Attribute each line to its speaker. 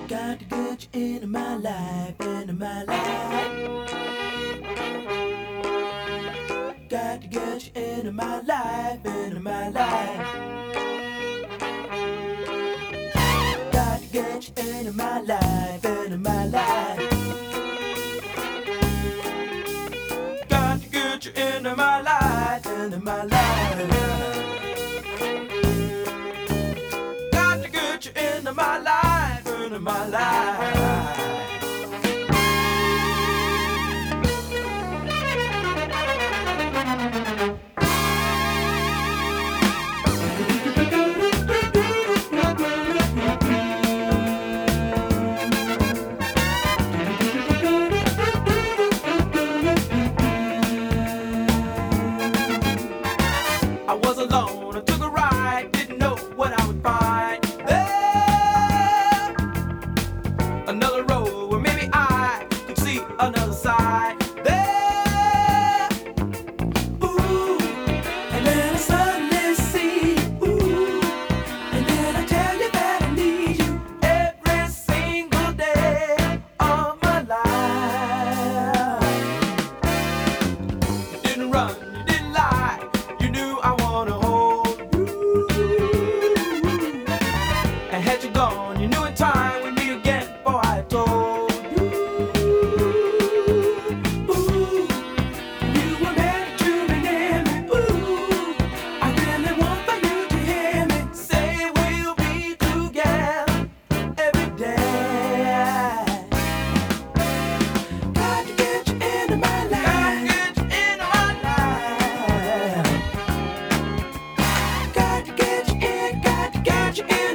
Speaker 1: Got to get you into my life, into my life. Got to get you into my life, into my life. Got to get you into my life, into my life. Got to get you into my life, into my life. Got to get you into my life, into my life. I was alone, I took a ride, didn't know what I would find there. Another road where maybe I could see another side there. Ooh, and then I suddenly see you. Ooh, and then I tell you that I need you every single day of my life. You didn't run, you didn't lie, you knew I wanna hold you. And had you gone, you knew in time we'd meet again before I told you. Ooh, you were meant to be near me. Ooh, I really want for you to hear me say we'll be together every day. Got to get you into my life. Got to get you into my life. Got to get you in, got to get you in.